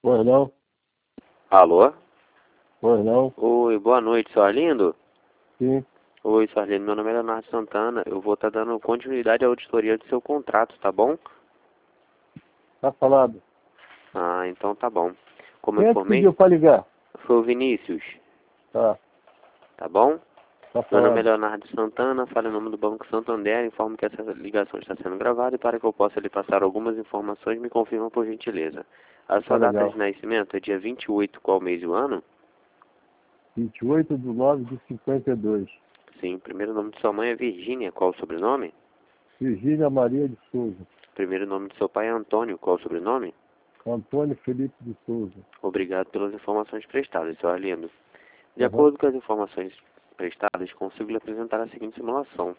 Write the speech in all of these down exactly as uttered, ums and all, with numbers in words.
Pois não, Alô? pois não, Oi, boa noite, seu Arlindo? sim, Oi, seu Arlindo, meu nome é Leonardo Santana. Eu vou estar dando continuidade à auditoria do seu contrato, tá bom? tá falado. Ah, então tá bom. Como eu Quem é que informei, pediu para ligar? foi o Vinícius, Tá, tá bom? tá Meu nome é falado. Leonardo Santana, falo em nome do Banco Santander, informo que essa ligação está sendo gravada e para que eu possa lhe passar algumas informações, me confirma por gentileza. A Tá sua data de legal. nascimento é dia vinte e oito, qual mês e o ano? vinte e oito de nove de cinquenta e dois. Sim, primeiro nome de sua mãe é Virgínia, qual o sobrenome? Virgínia Maria de Souza. Primeiro nome de seu pai é Antônio, qual o sobrenome? Antônio Felipe de Souza. Obrigado pelas informações prestadas, seu Arlindo. De Aham. acordo com as informações prestadas, consigo lhe apresentar a seguinte simulação.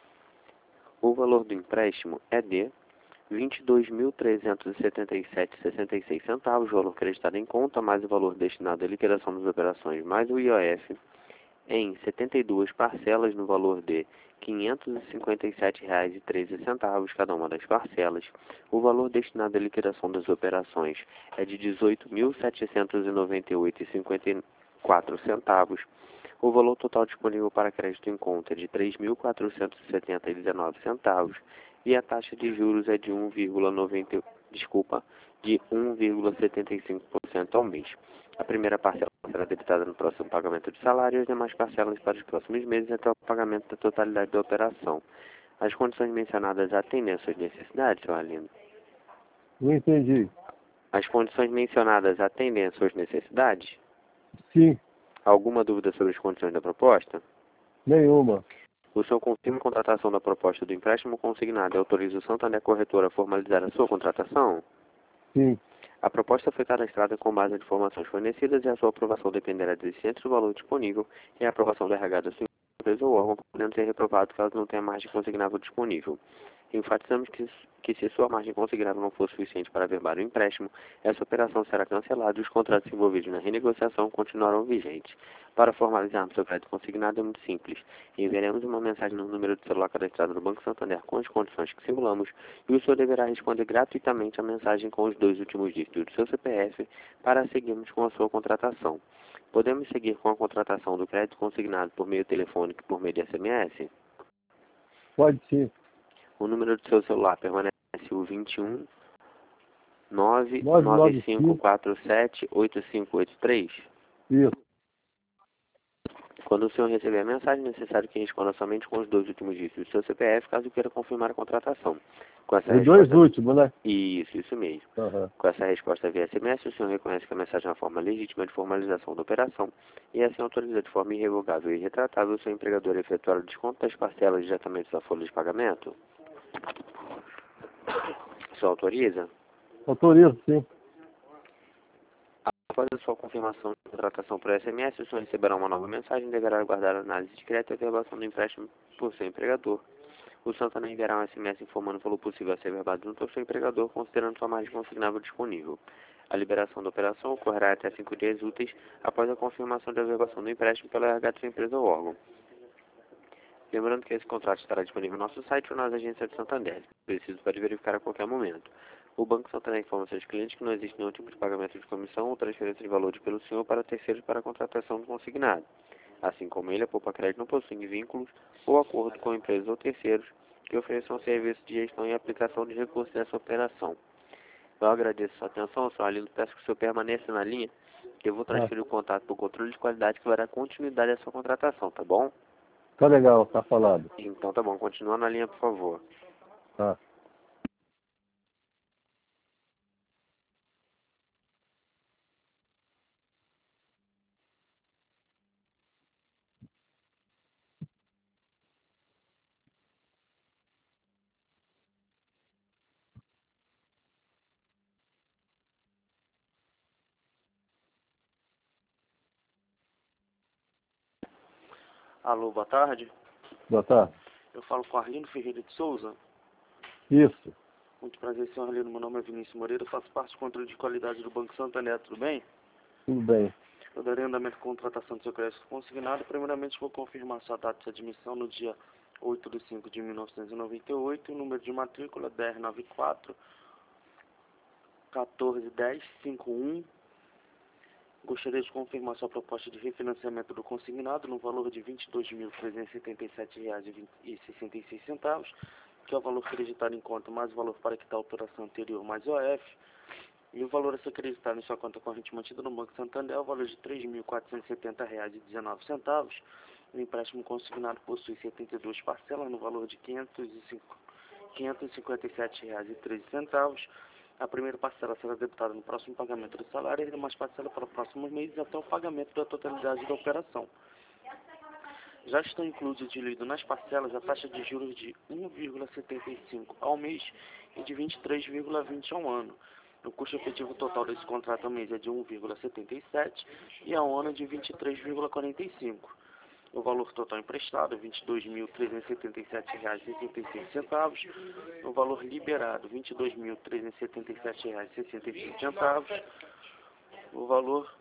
O valor do empréstimo é de vinte e dois mil trezentos e setenta e sete vírgula sessenta e seis centavos, valor creditado em conta, mais o valor destinado à liquidação das operações, mais o I O F, em setenta e duas parcelas no valor de quinhentos e cinquenta e sete reais e treze centavos cada uma das parcelas. O valor destinado à liquidação das operações é de dezoito mil setecentos e noventa e oito reais e cinquenta e quatro centavos. O valor total disponível para crédito em conta é de três mil quatrocentos e setenta reais e dezenove centavos e a taxa de juros é de um vírgula noventa, desculpa, de um vírgula setenta e cinco por cento ao mês. A primeira parcela será debitada no próximo pagamento de salário e as demais parcelas para os próximos meses até o pagamento da totalidade da operação. As condições mencionadas atendem às suas necessidades, seu Arlindo? Não entendi. As condições mencionadas atendem às suas necessidades? Sim, Alguma dúvida sobre as condições da proposta? nenhuma. O senhor confirma a contratação da proposta do empréstimo consignado e autoriza o Santander Corretora a formalizar a sua contratação? Sim, A proposta foi cadastrada com base nas informações fornecidas e a sua aprovação dependerá da existência do valor disponível e a aprovação do R H da sua empresa ou órgão, podendo ser reprovado caso não tenha margem consignável disponível. Enfatizamos que, que se sua margem consignável não for suficiente para averbar o empréstimo, essa operação será cancelada e os contratos envolvidos na renegociação continuarão vigentes. Para formalizarmos seu crédito consignado é muito simples. Enviaremos uma mensagem no número de celular cadastrado no Banco Santander com as condições que simulamos e o senhor deverá responder gratuitamente a mensagem com os dois últimos dígitos do seu C P F para seguirmos com a sua contratação. Podemos seguir com a contratação do crédito consignado por meio telefônico e por meio de S M S? pode sim. O número do seu celular permanece o vinte e um nove nove nove nove cinco cinco. quatro sete oito cinco oito três? Isso. Quando o senhor receber a mensagem, é necessário que responda somente com os dois últimos dígitos do seu C P F, caso queira confirmar a contratação. Com essa Os dois resposta... últimos, né? Isso, isso mesmo. Aham. Com essa resposta via S M S, o senhor reconhece que a mensagem é uma forma legítima de formalização da operação e assim autoriza de forma irrevogável e retratável o seu empregador a efetuar o desconto das parcelas diretamente da folha de pagamento? O senhor autoriza? Autorizo, sim. Após a sua confirmação de contratação por S M S, o senhor receberá uma nova mensagem e deverá aguardar a análise de crédito e a averbação do empréstimo por seu empregador. O Santander enviará um S M S informando o valor possível a ser averbado junto ao seu empregador, considerando sua margem consignável disponível. A liberação da operação ocorrerá até cinco dias úteis após a confirmação da averbação do empréstimo pela R H de sua empresa ou órgão. Lembrando que esse contrato estará disponível no nosso site ou nas agências de Santander. Preciso pode verificar a qualquer momento. O Banco Santander informa seus clientes que não existe nenhum tipo de pagamento de comissão ou transferência de valores pelo senhor para terceiros para a contratação do consignado. Assim como ele, a Poupa Crédito não possui vínculos ou acordo com empresas ou terceiros que ofereçam serviço de gestão e aplicação de recursos nessa operação. Eu agradeço a sua atenção, senhor Arlindo. Peço que o senhor permaneça na linha, que eu vou Ah, transferir o contato para o controle de qualidade que vai dar continuidade à sua contratação, tá bom? tá legal, tá falado. Então tá bom, continua na linha, por favor. Tá. Alô, boa tarde. Boa tarde. Eu falo com Arlindo Ferreira de Souza. Isso. Muito prazer, senhor Arlindo. Meu nome é Vinícius Moreira, faço parte do controle de qualidade do Banco Santander, tudo bem? Tudo bem. Eu darei andamento à contratação do seu crédito consignado. Primeiramente, vou confirmar sua data de admissão no dia oito de cinco de mil novecentos e noventa e oito, o número de matrícula D R nove quatro quatorze, dez, cinquenta e um. Gostaria de confirmar sua proposta de refinanciamento do consignado no valor de vinte e dois mil trezentos e setenta e sete reais e sessenta e seis centavos, que é o valor acreditado em conta mais o valor para quitar a operação anterior mais O F, e o valor a ser acreditado em sua conta corrente mantida no Banco Santander é o valor de três mil quatrocentos e setenta reais e dezenove centavos. O empréstimo consignado possui setenta e duas parcelas no valor de quinhentos e cinquenta e sete reais e treze centavos. A primeira parcela será debitada no próximo pagamento do salário e as demais parcelas para os próximos meses até o pagamento da totalidade da operação. Já estão incluídos e diluídos nas parcelas a taxa de juros de um vírgula setenta e cinco ao mês e de vinte e três vírgula vinte ao ano. O custo efetivo total desse contrato ao mês é de um vírgula setenta e sete e ao ano de vinte e três vírgula quarenta e cinco. O valor total emprestado é vinte e dois mil trezentos e setenta e sete reais e sessenta e seis centavos. O valor liberado vinte e dois mil trezentos e setenta e sete reais e sessenta e seis centavos. O valor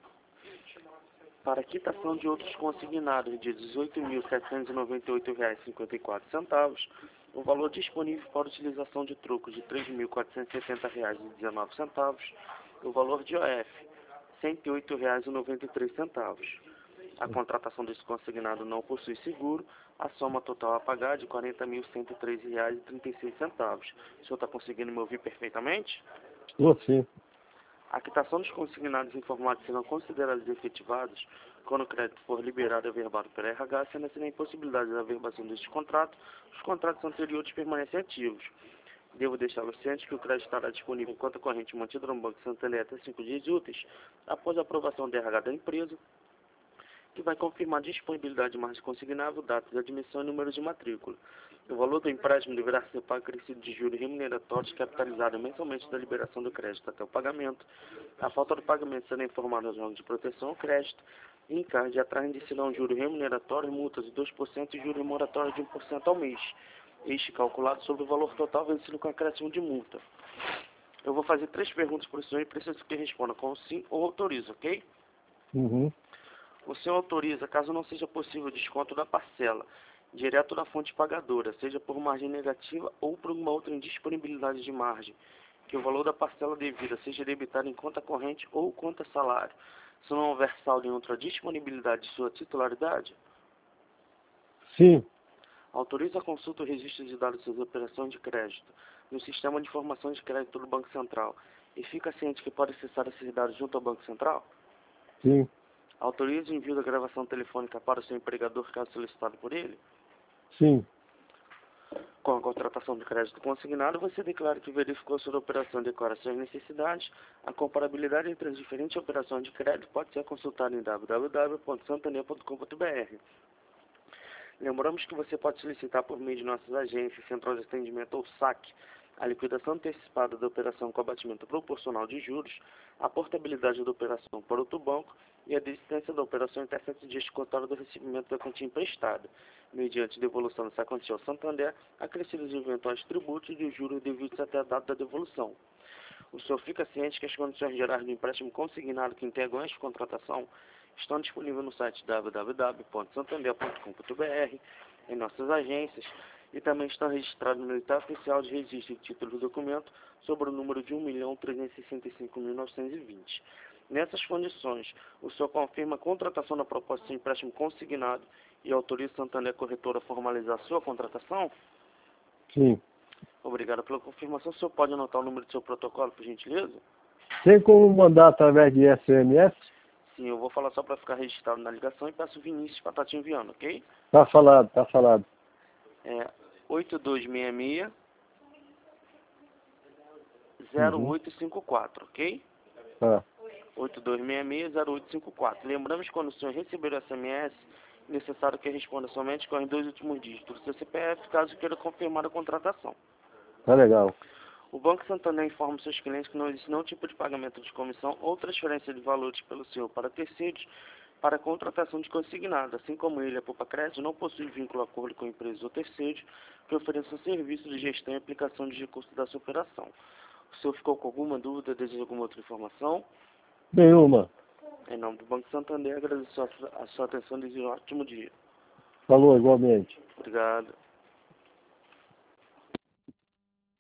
para quitação de outros consignados de dezoito mil setecentos e noventa e oito reais e cinquenta e quatro centavos. O valor disponível para utilização de troco de três mil quatrocentos e setenta reais e dezenove centavos. O valor de O F cento e oito reais e noventa e três centavos. A contratação desse consignado não possui seguro. A soma total a pagar é de quarenta mil cento e treze reais e trinta e seis centavos. O senhor está conseguindo me ouvir perfeitamente? Estou sim. A quitação dos consignados informados serão considerados efetivados quando o crédito for liberado e averbado pela R H, sendo assim a impossibilidade da averbação deste contrato, os contratos anteriores permanecem ativos. Devo deixá-lo ciente que o crédito estará disponível em conta corrente mantida no Banco Santander até cinco dias úteis, após a aprovação da R H da empresa, que vai confirmar a disponibilidade de margem consignável, data de admissão e número de matrícula. O valor do empréstimo deverá ser pago acrescido de juros remuneratórios capitalizado mensalmente da liberação do crédito até o pagamento. A falta do pagamento será informada aos órgãos de proteção ao crédito e encargo de atrás de um juro remuneratório, multas de dois por cento e juro moratório de um por cento ao mês. Este calculado sobre o valor total vencido com acréscimo de multa. Eu vou fazer três perguntas para o senhor e preciso que responda com sim ou autoriza, ok? Uhum. O senhor autoriza, caso não seja possível o desconto da parcela, direto da fonte pagadora, seja por margem negativa ou por uma outra indisponibilidade de margem, que o valor da parcela devida seja debitado em conta corrente ou conta salário, se não houver saldo em outra disponibilidade de sua titularidade? Sim. Autoriza a consulta o registro de dados de suas operações de crédito no Sistema de Informação de Crédito do Banco Central e fica ciente que pode acessar esses dados junto ao Banco Central? Sim. Autoriza o envio da gravação telefônica para o seu empregador, caso solicitado por ele? Sim. Com a contratação de crédito consignado, você declara que verificou sobre a operação e declara suas necessidades. A comparabilidade entre as diferentes operações de crédito pode ser consultada em w w w ponto santander ponto com ponto b r. Lembramos que você pode solicitar por meio de nossas agências, Central de Atendimento ou S A C, a liquidação antecipada da operação com abatimento proporcional de juros, a portabilidade da operação para outro banco e a desistência da operação em até sete dias de contado do recebimento da quantia emprestada, mediante devolução dessa quantia ao Santander, acrescidos eventuais tributos e os juros devidos até a data da devolução. O senhor fica ciente que as condições gerais do empréstimo consignado que integram esta contratação estão disponíveis no site w w w ponto santander ponto com ponto b r, em nossas agências, e também estão registrados no edital oficial de registro de título do documento sobre o número de um milhão trezentos e sessenta e cinco mil novecentos e vinte. Nessas condições, o senhor confirma a contratação da proposta de empréstimo consignado e autoriza o Santander Corretora a formalizar a sua contratação? Sim. Obrigado pela confirmação. O senhor pode anotar o número do seu protocolo, por gentileza? Tem como mandar através de S M S? Sim, eu vou falar só para ficar registrado na ligação e peço o Vinícius para estar te enviando, ok? Tá falado, tá falado. É oito dois seis seis, zero oito cinco quatro, ok? Tá. oito dois seis seis, zero oito cinco quatro. Lembramos que quando o senhor receber o S M S, é necessário que responda somente com os dois últimos dígitos do seu C P F, caso queira confirmar a contratação. Tá legal. O Banco Santander informa seus clientes que não existe nenhum tipo de pagamento de comissão ou transferência de valores pelo senhor para terceiros para a contratação de consignado, assim como ele, a Poupa Crédito, não possui vínculo a acordo com empresas ou terceiros que ofereçam serviço de gestão e aplicação de recursos da sua operação. O senhor ficou com alguma dúvida, deseja alguma outra informação? Nenhuma. Em nome do Banco Santander, agradeço a sua, a sua atenção e desejo um ótimo dia. Falou igualmente. Obrigado.